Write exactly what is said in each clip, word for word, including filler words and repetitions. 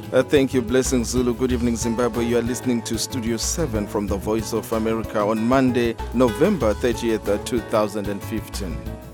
Uh, thank you, Blessing Zulu. Good evening, Zimbabwe. You are listening to Studio seven from the Voice of America on Monday, November thirtieth, two thousand fifteen.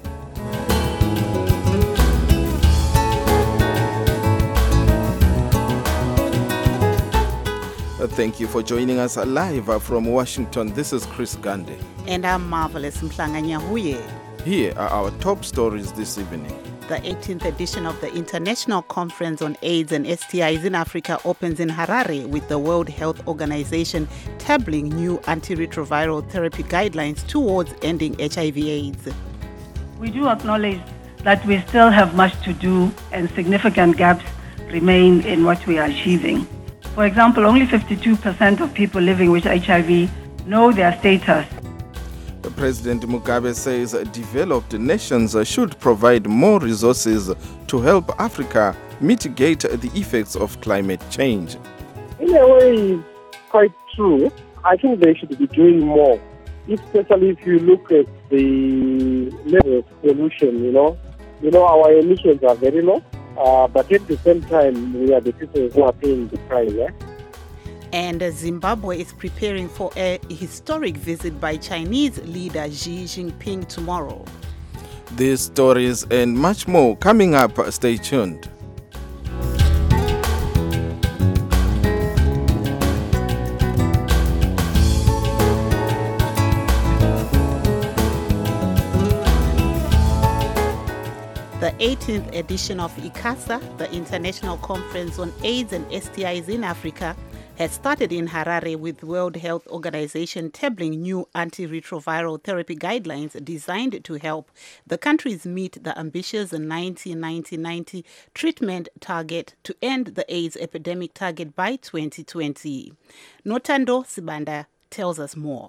Uh, thank you for joining us live uh, from Washington. This is Chris Gandhi. And I'm Marvelous Mhlanga-Nyahuye. Here are our top stories this evening. The eighteenth edition of the International Conference on AIDS and S T Is in Africa opens in Harare, with the World Health Organization tabling new antiretroviral therapy guidelines towards ending H I V AIDS. We do acknowledge that we still have much to do and significant gaps remain in what we are achieving. For example, only fifty-two percent of people living with H I V know their status. President Mugabe says developed nations should provide more resources to help Africa mitigate the effects of climate change. In a way, it's quite true. I think they should be doing more, especially if you look at the level of pollution, you know. You know, our emissions are very low, uh, but at the same time, we are the people who are paying the price. Eh? And Zimbabwe is preparing for a historic visit by Chinese leader Xi Jinping tomorrow. These stories and much more coming up. Stay tuned. The eighteenth edition of ICASA, the International Conference on AIDS and S T Is in Africa, has started in Harare, with World Health Organization tabling new antiretroviral therapy guidelines designed to help the countries meet the ambitious ninety ninety ninety treatment target to end the AIDS epidemic target by twenty twenty. Notando Sibanda tells us more.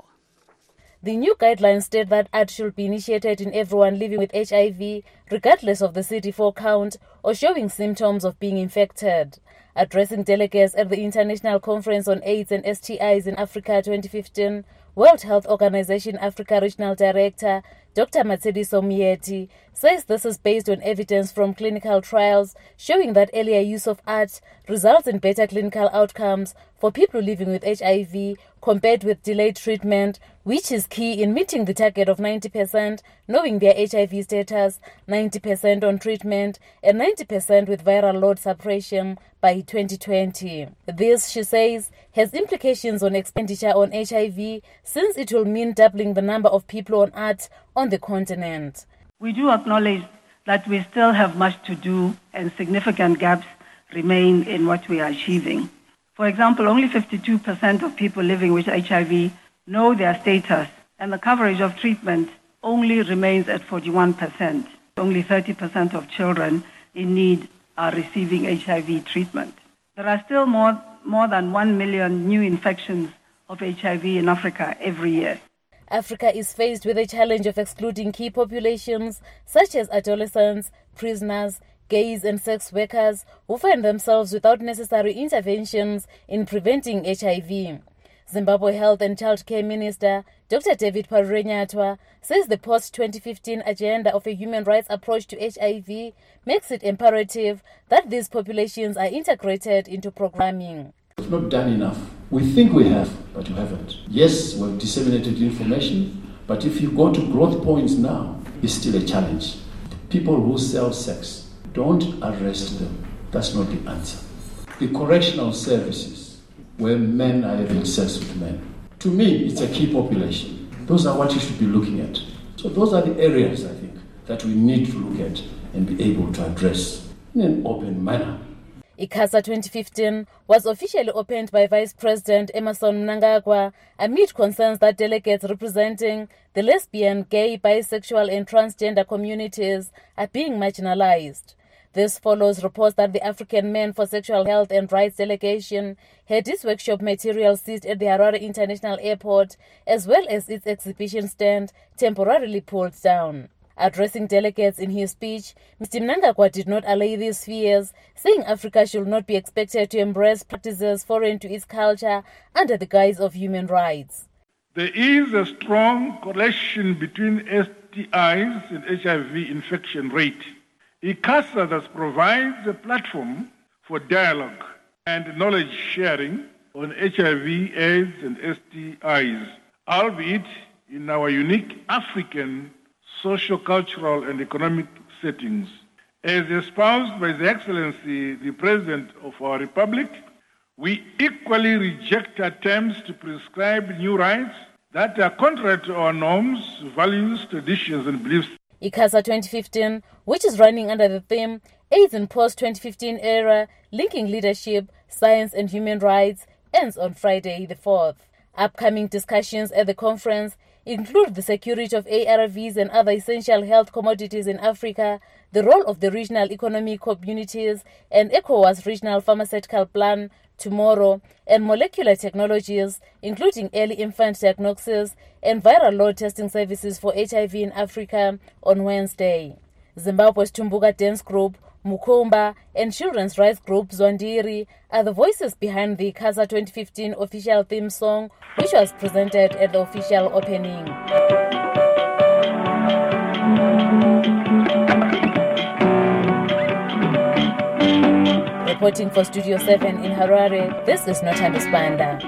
The new guidelines state that A D should be initiated in everyone living with H I V, regardless of the C D four count or showing symptoms of being infected. Addressing delegates at the International Conference on AIDS and S T Is in Africa twenty fifteen, World Health Organization Africa Regional Director Doctor Matshidiso Moeti says this is based on evidence from clinical trials showing that earlier use of A D results in better clinical outcomes for people living with H I V compared with delayed treatment, which is key in meeting the target of ninety percent knowing their H I V status, ninety percent on treatment, and ninety percent with viral load suppression by twenty twenty. This, she says, has implications on expenditure on H I V, since it will mean doubling the number of people on A D on the continent. We do acknowledge that we still have much to do and significant gaps remain in what we are achieving. For example, only fifty-two percent of people living with H I V know their status, and the coverage of treatment only remains at forty-one percent. Only thirty percent of children in need are receiving H I V treatment. There are still more, more than one million new infections of H I V in Africa every year. Africa is faced with a challenge of excluding key populations such as adolescents, prisoners, gays and sex workers who find themselves without necessary interventions in preventing H I V. Zimbabwe Health and Child Care Minister Doctor David Parurenyatwa says the post twenty fifteen agenda of a human rights approach to H I V makes it imperative that these populations are integrated into programming. We've not done enough. We think we have, but we haven't. Yes, we've disseminated information, but if you go to growth points now, it's still a challenge. People who sell sex, don't arrest them. That's not the answer. The correctional services, where men are having sex with men, to me, it's a key population. Those are what you should be looking at. So those are the areas, I think, that we need to look at and be able to address in an open manner. ICASA twenty fifteen was officially opened by Vice President Emmerson Mnangagwa amid concerns that delegates representing the lesbian, gay, bisexual and transgender communities are being marginalized. This follows reports that the African Men for Sexual Health and Rights delegation had its workshop material seized at the Harare International Airport, as well as its exhibition stand temporarily pulled down. Addressing delegates in his speech, Mister Mnangagwa did not allay these fears, saying Africa should not be expected to embrace practices foreign to its culture under the guise of human rights. There is a strong correlation between S T Is and H I V infection rate. ICASA thus provides a platform for dialogue and knowledge sharing on H I V, AIDS, and S T Is, albeit in our unique African social, cultural, and economic settings. As espoused by His Excellency, the President of our Republic, we equally reject attempts to prescribe new rights that are contrary to our norms, values, traditions, and beliefs. ICASA twenty fifteen, which is running under the theme AIDS in Post-twenty fifteen Era, Linking Leadership, Science and Human Rights, ends on Friday the fourth. Upcoming discussions at the conference include the security of A R Vs and other essential health commodities in Africa, the role of the regional economic communities, and ECOWAS Regional Pharmaceutical Plan tomorrow, and molecular technologies, including early infant diagnosis and viral load testing services for H I V in Africa on Wednesday. Zimbabwe's Tumbuka Dance Group, Mukomba, and children's rights group Zwandiri are the voices behind the ICASA twenty fifteen official theme song, which was presented at the official opening. Reporting for Studio seven in Harare, this is Nothando Spanda.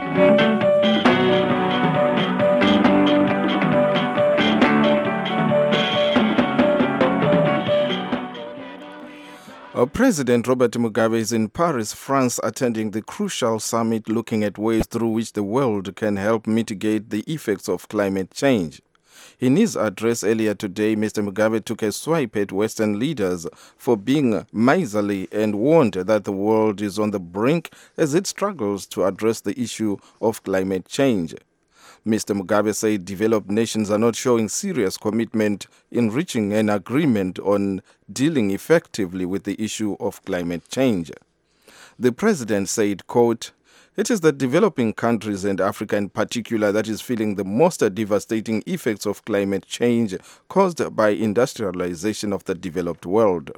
Uh, President Robert Mugabe is in Paris, France, attending the crucial summit looking at ways through which the world can help mitigate the effects of climate change. In his address earlier today, Mister Mugabe took a swipe at Western leaders for being miserly and warned that the world is on the brink as it struggles to address the issue of climate change. Mister Mugabe said developed nations are not showing serious commitment in reaching an agreement on dealing effectively with the issue of climate change. The president said, quote, "It is the developing countries and Africa in particular that is feeling the most devastating effects of climate change caused by industrialization of the developed world."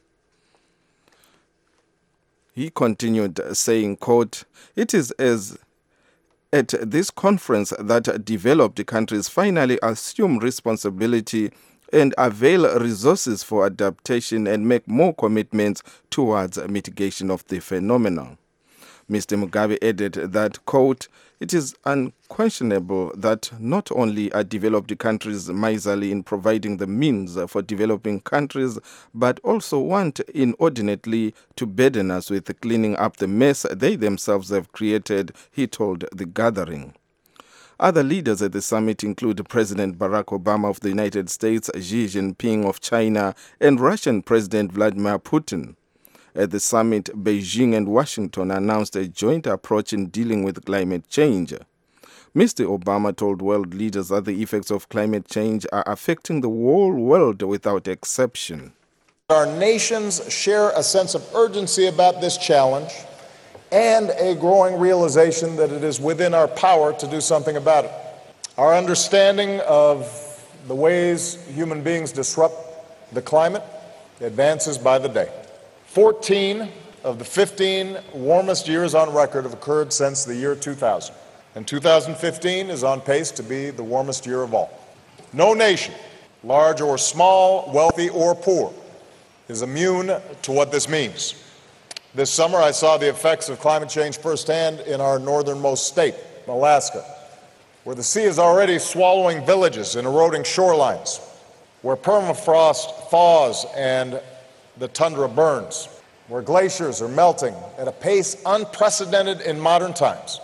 He continued saying, quote, "It is as at this conference that developed countries finally assume responsibility and avail resources for adaptation and make more commitments towards mitigation of the phenomenon." Mister Mugabe added that, quote, "It is unquestionable that not only are developed countries miserly in providing the means for developing countries, but also want inordinately to burden us with cleaning up the mess they themselves have created," he told the gathering. Other leaders at the summit include President Barack Obama of the United States, Xi Jinping of China, and Russian President Vladimir Putin. At the summit, Beijing and Washington announced a joint approach in dealing with climate change. Mister Obama told world leaders that the effects of climate change are affecting the whole world without exception. Our nations share a sense of urgency about this challenge and a growing realization that it is within our power to do something about it. Our understanding of the ways human beings disrupt the climate advances by the day. fourteen of the fifteen warmest years on record have occurred since the year two thousand, and two thousand fifteen is on pace to be the warmest year of all. No nation, large or small, wealthy or poor, is immune to what this means. This summer, I saw the effects of climate change firsthand in our northernmost state, Alaska, where the sea is already swallowing villages and eroding shorelines, where permafrost thaws and the tundra burns, where glaciers are melting at a pace unprecedented in modern times.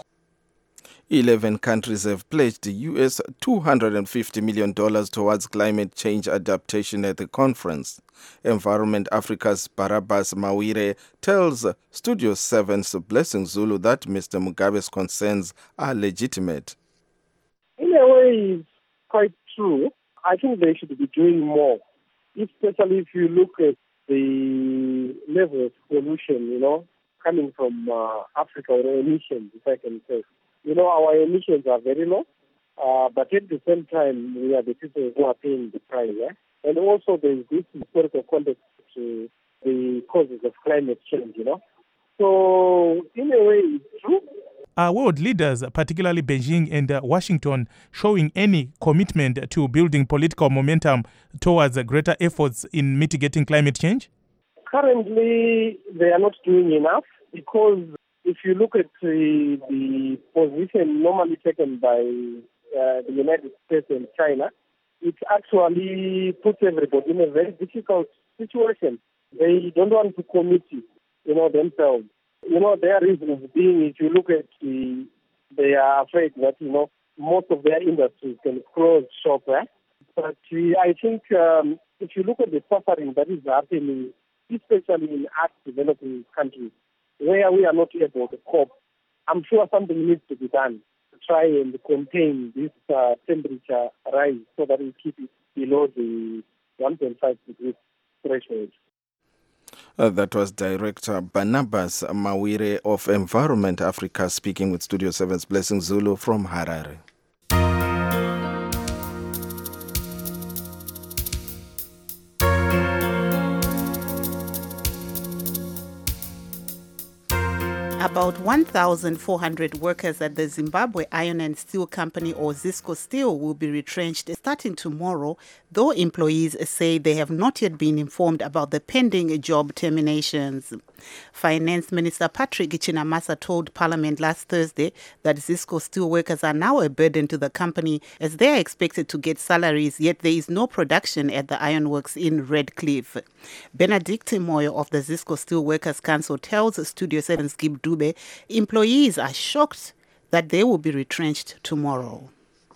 Eleven countries have pledged U S two hundred fifty million dollars towards climate change adaptation at the conference. Environment Africa's Barabas Mawire tells Studio seven's Blessing Zulu that Mister Mugabe's concerns are legitimate. In a way, it's quite true. I think they should be doing more, especially if you look at the level of pollution, you know, coming from uh, Africa, or emissions, if I can say. You know, our emissions are very low, uh, but at the same time, we are the people who are paying the price. Eh? And also, there is this historical context to the causes of climate change, you know. So, in a way, it's true. Are world leaders, particularly Beijing and uh, Washington, showing any commitment to building political momentum towards uh, greater efforts in mitigating climate change? Currently, they are not doing enough because if you look at the, the position normally taken by uh, the United States and China, it actually puts everybody in a very difficult situation. They don't want to commit, you know, themselves. You know, their reasons being, if you look at the, they are afraid that, you know, most of their industries can close shop. Eh? But uh, I think um, if you look at the suffering that is happening, especially in art developing countries, where we are not able to cope, I'm sure something needs to be done to try and contain this uh, temperature rise so that we keep it below the one point five degrees threshold. Uh, that was Director Barnabas Mawire of Environment Africa speaking with Studio seven's Blessing Zulu from Harare. About one thousand four hundred workers at the Zimbabwe Iron and Steel Company, or ZISCO Steel, will be retrenched starting tomorrow, though employees say they have not yet been informed about the pending job terminations. Finance Minister Patrick Chinamasa told Parliament last Thursday that ZISCO Steel workers are now a burden to the company as they are expected to get salaries, yet there is no production at the ironworks in Redcliffe. Benedict Moyo of the ZISCO Steel Workers Council tells Studio seven's Gib Dube employees are shocked that they will be retrenched tomorrow.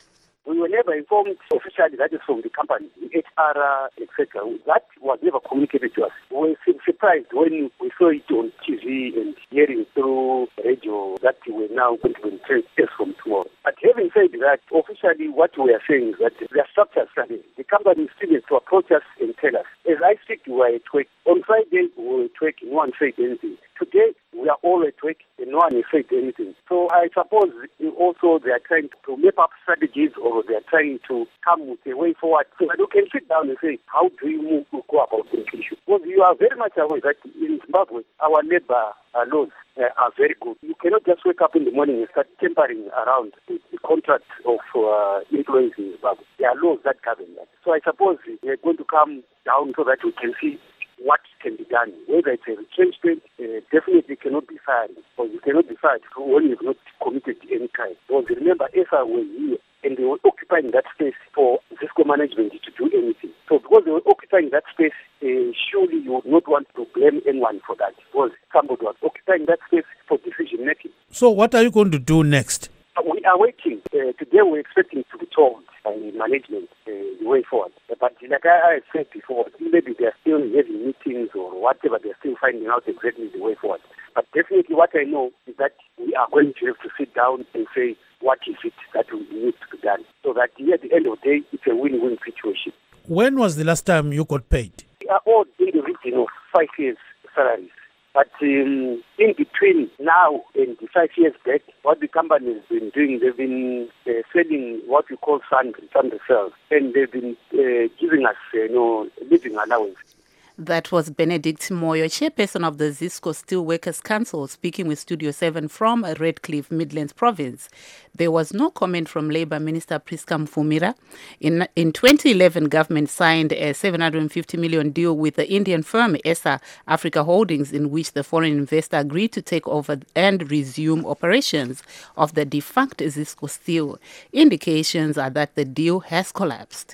We were never informed officially, that is from the company, the H R, et cetera. That was never communicated to us. We were surprised when we saw it on T V and hearing through radio that we were now going to be retrenched as from tomorrow. But having said that, officially what we are saying is that their structure study, the company students to approach us and tell us. As I speak, we are at work. On Friday, we were at work, no one said anything. Today, we are all at work and no one has said anything. So I suppose also they are trying to map up strategies, or they are trying to come with a way forward so that we can sit down and say, how do you move to go about this issue? Because you are very much aware that in Zimbabwe, our labor uh, laws uh, are very good. You cannot just wake up in the morning and start tampering around the, the contract of uh, employees in Zimbabwe. There are laws that govern that. So I suppose they are going to come down so that we can see what can be done. Whether it's a retrenchment, uh, definitely cannot be fired, because you cannot be fired when you have not committed any crime. Because remember, S R were here and they were occupying that space for ZISCO management to do anything. So because they were occupying that space, uh, surely you would not want to blame anyone for that, because somebody was occupying that space for decision making. So what are you going to do next? We are waiting. Uh, today we're expecting to be told by management uh, the way forward. But like I said before, maybe they're still having meetings or whatever, they're still finding out exactly the way forward. But definitely what I know is that we are going to have to sit down and say, what is it that we need to be done? So that at the end of the day, it's a win-win situation. When was the last time you got paid? We are all in the region of five years' salaries. But um, in between now and the five years back, what the company has been doing, they've been uh, selling what we call sundry, sundry sales, and they've been uh, giving us, uh, you know, living allowance. That was Benedict Moyo, chairperson of the ZISCO Steel Workers Council, speaking with Studio seven from Redcliffe, Midlands Province. There was no comment from Labour Minister Priska Mfumira. In, in twenty eleven, government signed a seven hundred fifty million deal with the Indian firm E S A Africa Holdings, in which the foreign investor agreed to take over and resume operations of the defunct ZISCO Steel. Indications are that the deal has collapsed.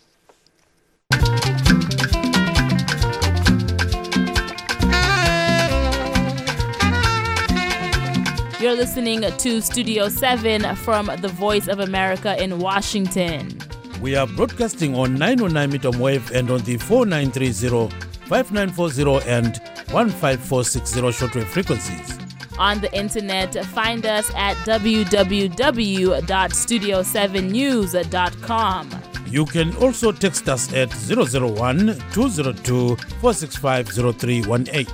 You're listening to Studio seven from the Voice of America in Washington. We are broadcasting on nine oh nine medium wave and on the four nine three zero, five nine four zero and one five four six zero shortwave frequencies. On the internet, find us at w w w dot studio seven news dot com. You can also text us at zero zero one, two zero two, four six five zero three one eight.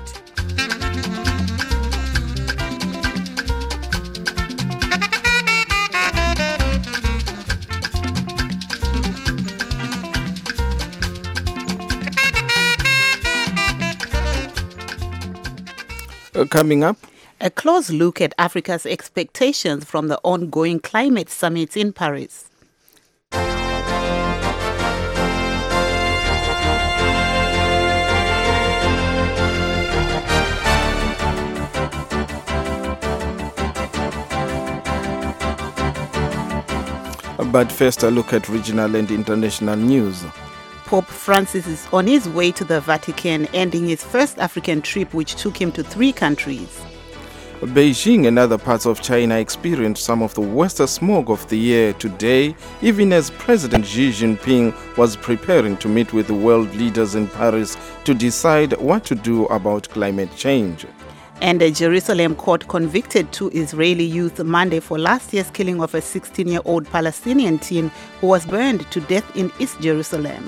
Uh, coming up, a close look at Africa's expectations from the ongoing climate summit in Paris. But first, a look at regional and international news. Pope Francis is on his way to the Vatican, ending his first African trip, which took him to three countries. Beijing and other parts of China experienced some of the worst smog of the year today, even as President Xi Jinping was preparing to meet with the world leaders in Paris to decide what to do about climate change. And a Jerusalem court convicted two Israeli youth Monday for last year's killing of a sixteen-year-old Palestinian teen who was burned to death in East Jerusalem.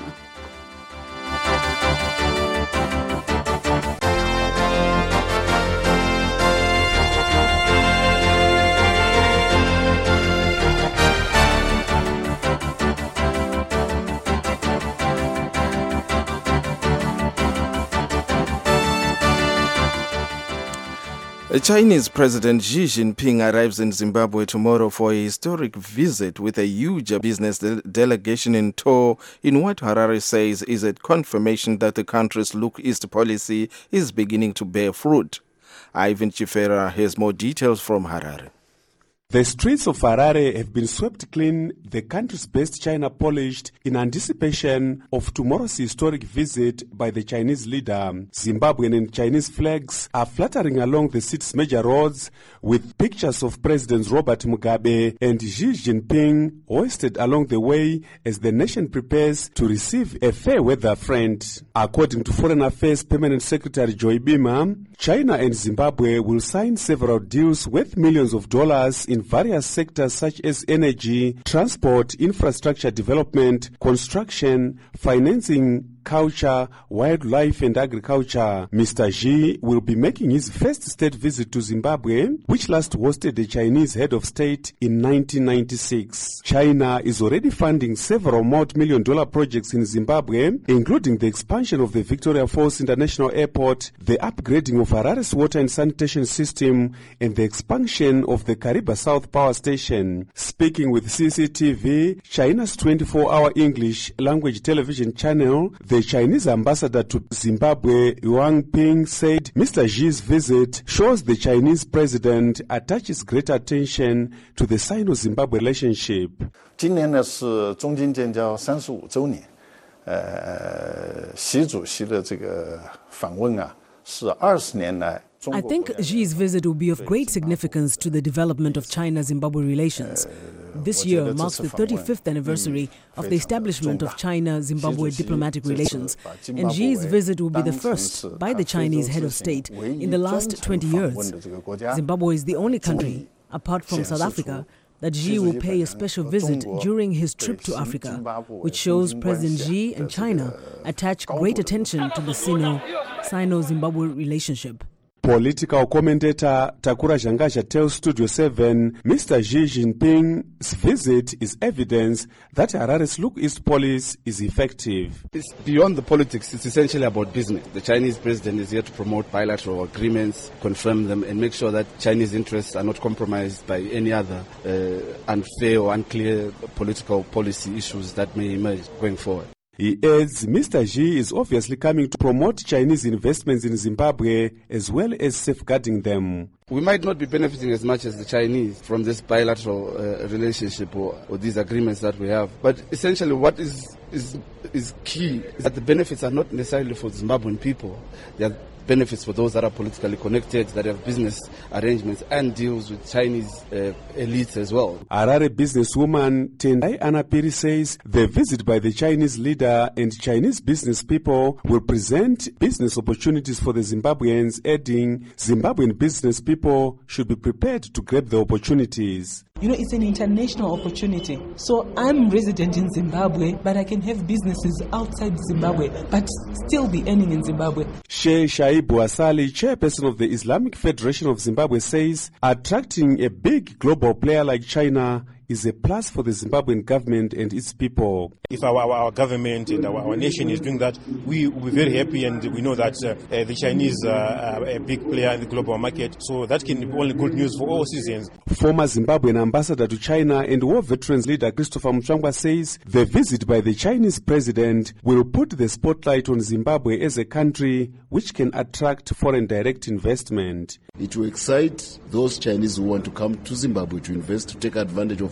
Chinese President Xi Jinping arrives in Zimbabwe tomorrow for a historic visit with a huge business de- delegation in tow in what Harare says is a confirmation that the country's Look East policy is beginning to bear fruit. Ivan Chifera has more details from Harare. The streets of Harare have been swept clean, the country's best china polished in anticipation of tomorrow's historic visit by the Chinese leader. Zimbabwean and Chinese flags are fluttering along the city's major roads with pictures of Presidents Robert Mugabe and Xi Jinping hoisted along the way as the nation prepares to receive a fair weather friend. According to Foreign Affairs Permanent Secretary Joy Bima, China and Zimbabwe will sign several deals worth millions of dollars in various sectors such as energy, transport, infrastructure development, construction, financing, culture, wildlife and agriculture. Mister Xi will be making his first state visit to Zimbabwe, which last hosted the Chinese head of state in nineteen ninety-six. China is already funding several multi-million dollar projects in Zimbabwe, including the expansion of the Victoria Falls International Airport, the upgrading of Harare's water and sanitation system, and the expansion of the Kariba South Power Station. Speaking with C C T V, China's twenty-four hour English language television channel, the Chinese ambassador to Zimbabwe, Wang Ping, said Mister Xi's visit shows the Chinese president attaches great attention to the Sino-Zimbabwe relationship. 今年呢是中金建交三十五周年，呃，习主席的这个访问啊，是二十年来。 I think Xi's visit will be of great significance to the development of China-Zimbabwe relations. This year marks the thirty-fifth anniversary of the establishment of China-Zimbabwe diplomatic relations, and Xi's visit will be the first by the Chinese head of state in the last twenty years. Zimbabwe is the only country, apart from South Africa, that Xi will pay a special visit during his trip to Africa, which shows President Xi and China attach great attention to the Sino, Sino-Zimbabwe relationship. Political commentator Takura Jangasha tells Studio seven, Mister Xi Jinping's visit is evidence that Harare's Look East policy is effective. It's beyond the politics. It's essentially about business. The Chinese president is here to promote bilateral agreements, confirm them, and make sure that Chinese interests are not compromised by any other uh, unfair or unclear political policy issues that may emerge going forward. He adds Mister Xi is obviously coming to promote Chinese investments in Zimbabwe as well as safeguarding them. We might not be benefiting as much as the Chinese from this bilateral uh, relationship or, or these agreements that we have. But essentially what is, is, is key is that the benefits are not necessarily for Zimbabwean people. They are benefits for those that are politically connected, that have business arrangements and deals with Chinese uh, elites as well. Harare businesswoman Tendai Anapiri says the visit by the Chinese leader and Chinese business people will present business opportunities for the Zimbabweans, adding Zimbabwean business people should be prepared to grab the opportunities. You know, it's an international opportunity. So I'm resident in Zimbabwe, but I can have businesses outside Zimbabwe, but still be earning in Zimbabwe. Sheikh Shaibu Asali, chairperson of the Islamic Federation of Zimbabwe, says attracting a big global player like China is a plus for the Zimbabwean government and its people. If our, our, our government and our, our nation is doing that, we will be very happy, and we know that uh, uh, the Chinese uh, are a big player in the global market, so that can be only good news for all citizens. Former Zimbabwean ambassador to China and war veterans leader Christopher Muchwangwa says the visit by the Chinese president will put the spotlight on Zimbabwe as a country which can attract foreign direct investment. It will excite those Chinese who want to come to Zimbabwe to invest, to take advantage of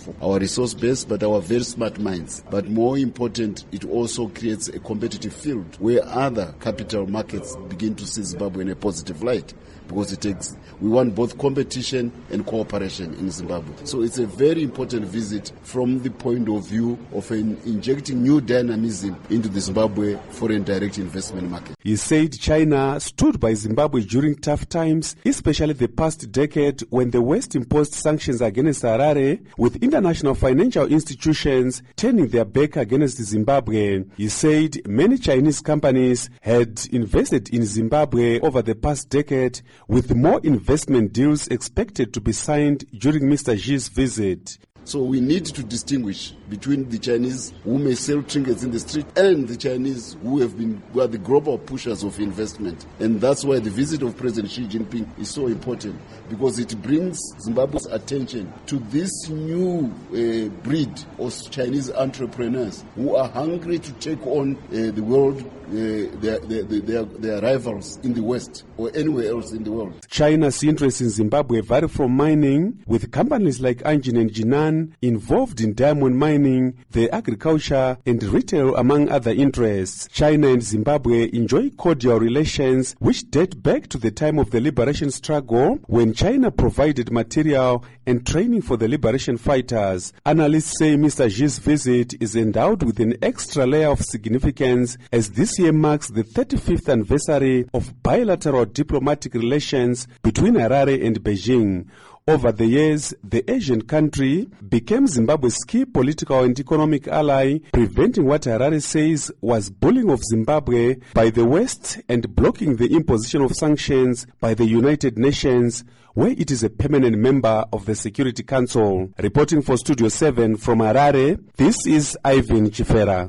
for our resource base, but our very smart minds. But more important, it also creates a competitive field where other capital markets begin to see Zimbabwe in a positive light, because it takes, we want both competition and cooperation in Zimbabwe. So it's a very important visit from the point of view of an injecting new dynamism into the Zimbabwe foreign direct investment market. He said China stood by Zimbabwe during tough times, especially the past decade when the West imposed sanctions against Harare, with international financial institutions turning their back against Zimbabwe. He said many Chinese companies had invested in Zimbabwe over the past decade, with more investment deals expected to be signed during Mister Xi's visit. So we need to distinguish between the Chinese who may sell trinkets in the street and the Chinese who have been who are the global pushers of investment. And that's why the visit of President Xi Jinping is so important, because it brings Zimbabwe's attention to this new uh, breed of Chinese entrepreneurs who are hungry to take on uh, the world, uh, their, their, their, their rivals in the West or anywhere else in the world. China's interests in Zimbabwe vary from mining, with companies like Anjin and Jinan involved in diamond mining, the agriculture and retail, among other interests. China and Zimbabwe enjoy cordial relations which date back to the time of the liberation struggle, when China provided material and training for the liberation fighters. Analysts say Mister Xi's visit is endowed with an extra layer of significance, as this year marks the thirty-fifth anniversary of bilateral diplomatic relations between Harare and Beijing. Over the years, the Asian country became Zimbabwe's key political and economic ally, preventing what Harare says was bullying of Zimbabwe by the West and blocking the imposition of sanctions by the United Nations, where it is a permanent member of the Security Council. Reporting for Studio seven from Harare, this is Ivan Chifera.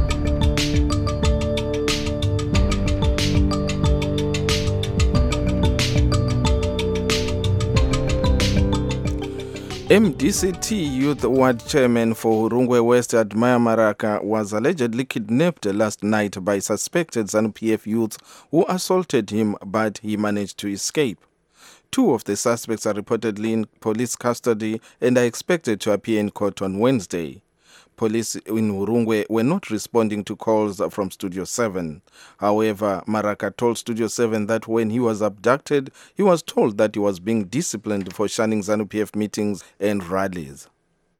M D C T Youth Ward Chairman for Hurungwe West Admire Maraka was allegedly kidnapped last night by suspected ZANU P F youths who assaulted him, but he managed to escape. Two of the suspects are reportedly in police custody and are expected to appear in court on Wednesday. Police in Hurungwe were not responding to calls from Studio seven. However, Maraka told Studio seven that when he was abducted, he was told that he was being disciplined for shunning ZANU P F meetings and rallies.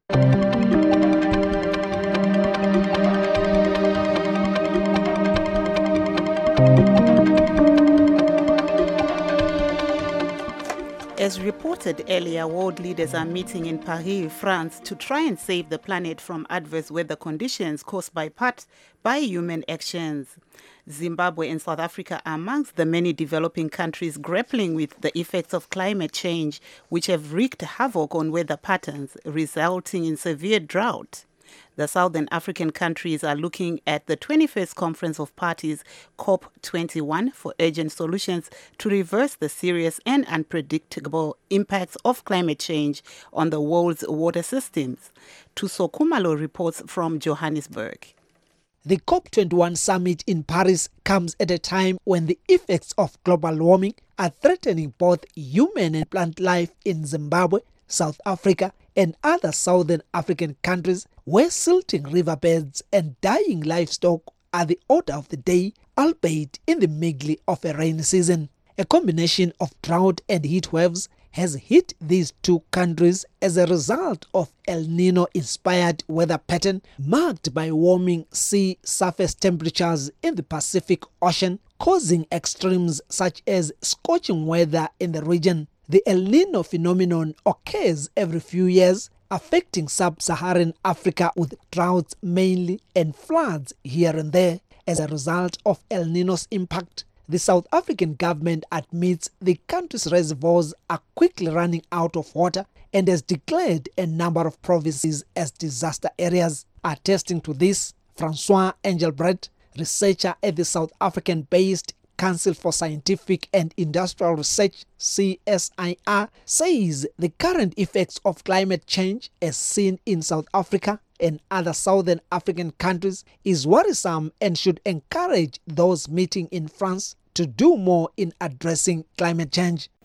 As reported earlier, world leaders are meeting in Paris, France, to try and save the planet from adverse weather conditions caused by part by human actions. Zimbabwe and South Africa are amongst the many developing countries grappling with the effects of climate change, which have wreaked havoc on weather patterns, resulting in severe drought. The Southern African countries are looking at the twenty-first Conference of Parties, COP twenty-one, for urgent solutions to reverse the serious and unpredictable impacts of climate change on the world's water systems. Tuso Kumalo reports from Johannesburg. The COP twenty-one summit in Paris comes at a time when the effects of global warming are threatening both human and plant life in Zimbabwe, South Africa, and other southern African countries, where silting riverbeds and dying livestock are the order of the day, albeit in the middle of a rainy season. A combination of drought and heat waves has hit these two countries as a result of El Nino-inspired weather pattern marked by warming sea surface temperatures in the Pacific Ocean, causing extremes such as scorching weather in the region. The El Nino phenomenon occurs every few years, affecting sub-Saharan Africa with droughts mainly and floods here and there. As a result of El Nino's impact, the South African government admits the country's reservoirs are quickly running out of water and has declared a number of provinces as disaster areas. Attesting to this, Francois Engelbrecht, researcher at the South African-based Council for Scientific and Industrial Research, C S I R, says the current effects of climate change as seen in South Africa and other southern African countries is worrisome and should encourage those meeting in France to do more in addressing climate change.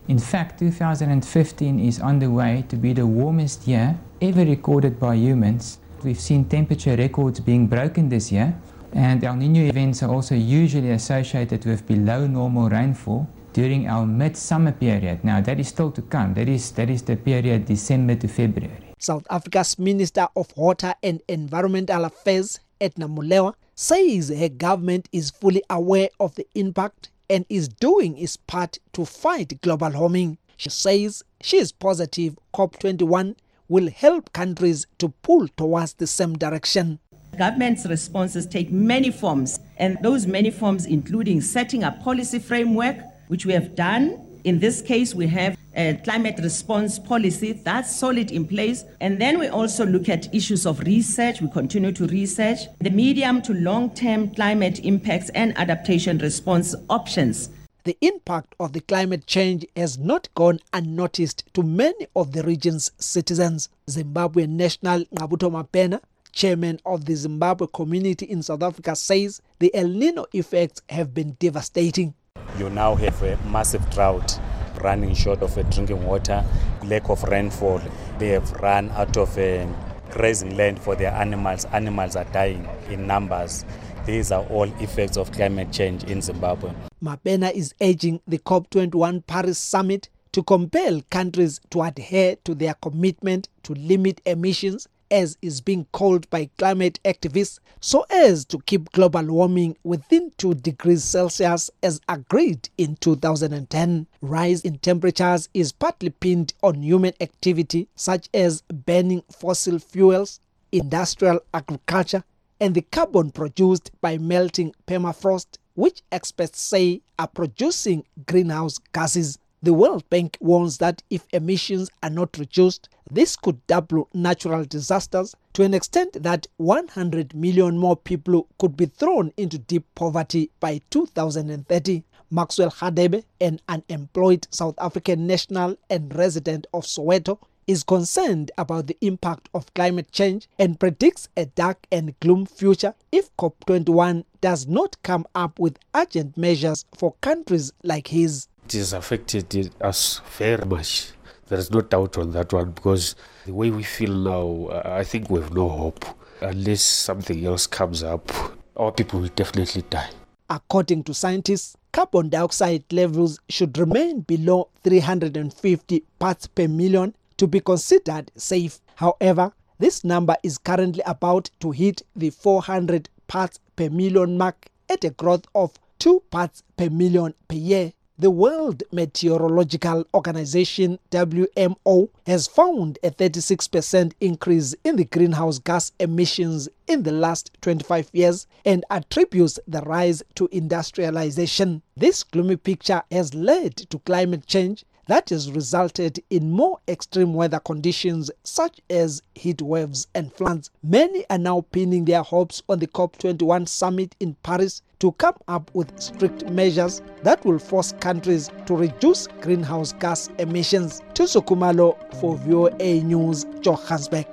In fact, two thousand fifteen is on the way to be the warmest year ever recorded by humans. We've seen temperature records being broken this year, and El Niño events are also usually associated with below normal rainfall during our midsummer period. Now, that is still to come. That is, that is the period December to February. South Africa's Minister of Water and Environmental Affairs, Edna Molewa, says her government is fully aware of the impact and is doing its part to fight global warming. She says she is positive COP twenty-one will help countries to pull towards the same direction. Government's responses take many forms, and those many forms including setting a policy framework, which we have done. In this case, we have a climate response policy that's solid in place. And then we also look at issues of research. We continue to research the medium to long-term climate impacts and adaptation response options. The impact of the climate change has not gone unnoticed to many of the region's citizens. Zimbabwean national Ngqabutho Mapena, chairman of the Zimbabwe community in South Africa, says the El Nino effects have been devastating. You now have a massive drought, running short of drinking water, lack of rainfall. They have run out of uh, grazing land for their animals. Animals are dying in numbers. These are all effects of climate change in Zimbabwe. Mapena is urging the COP twenty-one Paris Summit to compel countries to adhere to their commitment to limit emissions, as is being called by climate activists, so as to keep global warming within two degrees Celsius as agreed in two thousand ten. Rise in temperatures is partly pinned on human activity such as burning fossil fuels, industrial agriculture, and the carbon produced by melting permafrost, which experts say are producing greenhouse gases. The World Bank warns that if emissions are not reduced, this could double natural disasters to an extent that one hundred million more people could be thrown into deep poverty by two thousand thirty. Maxwell Hadebe, an unemployed South African national and resident of Soweto, is concerned about the impact of climate change and predicts a dark and gloom future if COP twenty-one does not come up with urgent measures for countries like his. It has affected us very much. There is no doubt on that one, because the way we feel now, uh, I think we have no hope. Unless something else comes up, our people will definitely die. According to scientists, carbon dioxide levels should remain below three hundred fifty parts per million to be considered safe. However, this number is currently about to hit the four hundred parts per million mark at a growth of two parts per million per year. The World Meteorological Organization, W M O, has found a thirty-six percent increase in the greenhouse gas emissions in the last twenty-five years and attributes the rise to industrialization. This gloomy picture has led to climate change that has resulted in more extreme weather conditions such as heat waves and floods. Many are now pinning their hopes on the COP twenty-one summit in Paris to come up with strict measures that will force countries to reduce greenhouse gas emissions. Tuso Kumalo for V O A News, Johannesburg.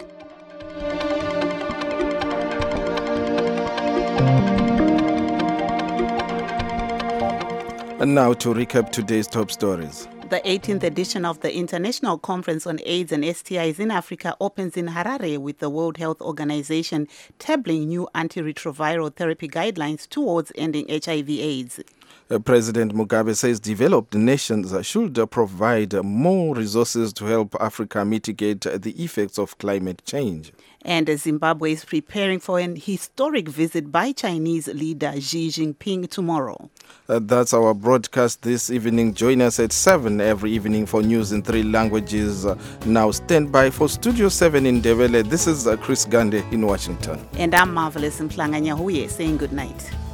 And now to recap today's top stories. The eighteenth edition of the International Conference on AIDS and S T Is in Africa opens in Harare, with the World Health Organization tabling new antiretroviral therapy guidelines towards ending H I V AIDS. Uh, President Mugabe says developed nations should uh, provide uh, more resources to help Africa mitigate uh, the effects of climate change. And Zimbabwe is preparing for an historic visit by Chinese leader Xi Jinping tomorrow. Uh, that's our broadcast this evening. Join us at seven every evening for news in three languages. Uh, now stand by for Studio seven in Ndebele. This is uh, Chris Gande in Washington. And I'm Marvelous Mhlanga Nyahuye saying good night.